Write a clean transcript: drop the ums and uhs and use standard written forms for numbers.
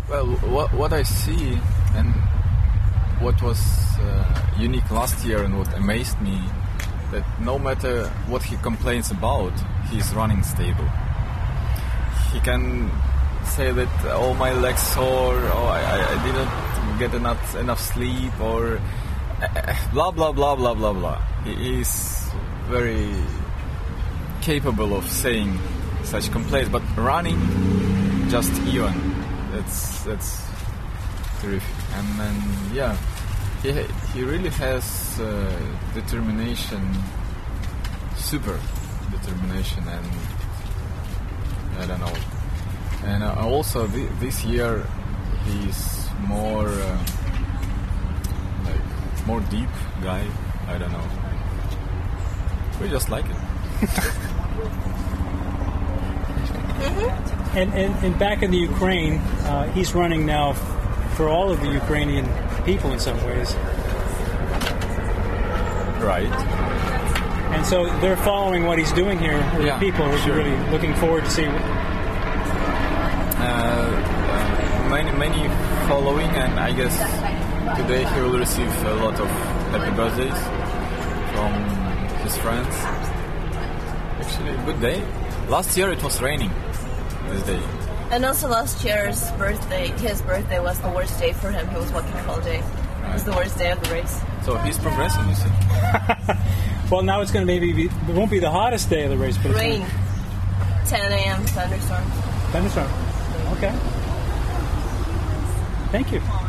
Well, what I see and what was unique last year and what amazed me, that no matter what he complains about, he's running stable. He can say that, oh, my legs sore, oh, I didn't get enough sleep, or blah blah blah blah blah blah. He is very capable of saying such complaints, but running, just even. That's terrific. And then, yeah, he really has determination, super determination, and I don't know. And also this year he's more more deep guy. I don't know. We just like it. And back in the Ukraine, he's running now for all of the Ukrainian people in some ways. Right. And so they're following what he's doing here with the people, which are really looking forward to see. Many following, and I guess today he will receive a lot of happy birthdays from his friends. Actually, a good day. Last year it was raining this day. And also last year's birthday, his birthday was the worst day for him. He was walking all day. It was the worst day of the race. So he's progressing, you see. Well, now it's going to it won't be the hottest day of the race, but rain. 10 a.m. thunderstorm. Thunderstorm. Okay. Thank you.